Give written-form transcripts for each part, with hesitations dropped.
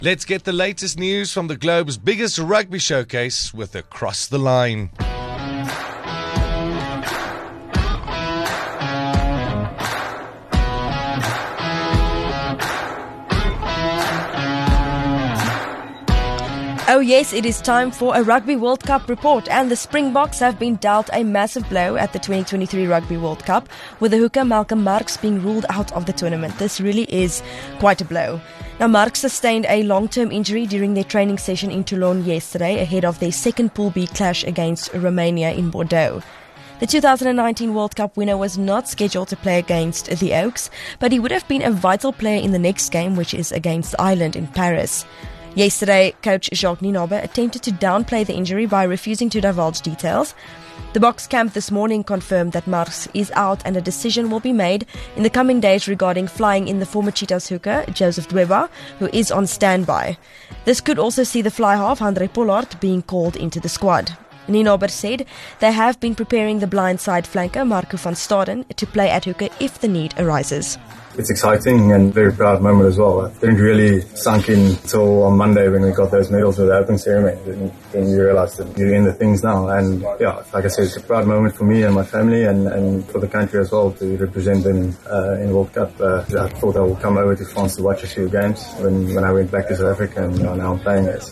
Let's get the latest news from the globe's biggest rugby showcase with Across the Line. Oh yes, it is time for a Rugby World Cup report, and the Springboks have been dealt a massive blow at the 2023 Rugby World Cup, with the hooker Malcolm Marx being ruled out of the tournament. This really is quite a blow. Now, Marx sustained a long-term injury during their training session in Toulon yesterday, ahead of their second Pool B clash against Romania in Bordeaux. The 2019 World Cup winner was not scheduled to play against the Oaks, but he would have been a vital player in the next game, which is against Ireland in Paris. Yesterday, coach Jacques Nienaber attempted to downplay the injury by refusing to divulge details. The Boks camp this morning confirmed that Marx is out and a decision will be made in the coming days regarding flying in the former Cheetahs hooker, Joseph Dweba, who is on standby. This could also see the fly half, Handré Pollard, being called into the squad. Nienaber said they have been preparing the blindside flanker, Marco van Staden, to play at hooker if the need arises. It's exciting and very proud moment as well. It didn't really sunk in until on Monday when we got those medals with the opening ceremony. Then you realise that you're in the things now. And yeah, like I said, it's a proud moment for me and my family and for the country as well to represent them in World Cup. I thought I would come over to France to watch a few games when I went back to South Africa, and now I'm playing it.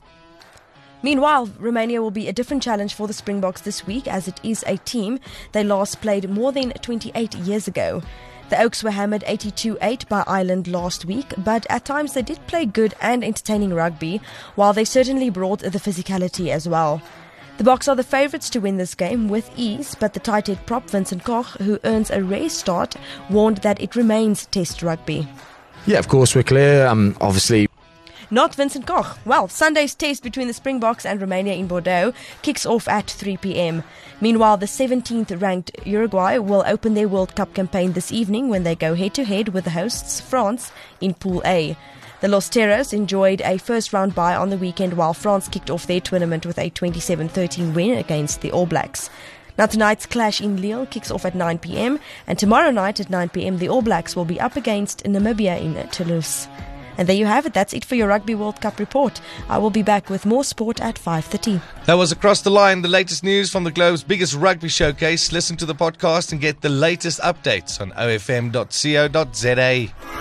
Meanwhile, Romania will be a different challenge for the Springboks this week, as it is a team they last played more than 28 years ago. The Oaks were hammered 82-8 by Ireland last week, but at times they did play good and entertaining rugby, while they certainly brought the physicality as well. The Boks are the favourites to win this game with ease, but the tight-head prop Vincent Koch, who earns a rare start, warned that it remains test rugby. Yeah, of course we're clear. Obviously. Not Vincent Koch. Well, Sunday's test between the Springboks and Romania in Bordeaux kicks off at 3 p.m. Meanwhile, the 17th ranked Uruguay will open their World Cup campaign this evening when they go head-to-head with the hosts France in Pool A. The Los Terros enjoyed a first-round bye on the weekend, while France kicked off their tournament with a 27-13 win against the All Blacks. Now, tonight's clash in Lille kicks off at 9 p.m. and tomorrow night at 9 p.m. the All Blacks will be up against Namibia in Toulouse. And there you have it. That's it for your Rugby World Cup report. I will be back with more sport at 5:30. That was Across the Line, the latest news from the globe's biggest rugby showcase. Listen to the podcast and get the latest updates on ofm.co.za.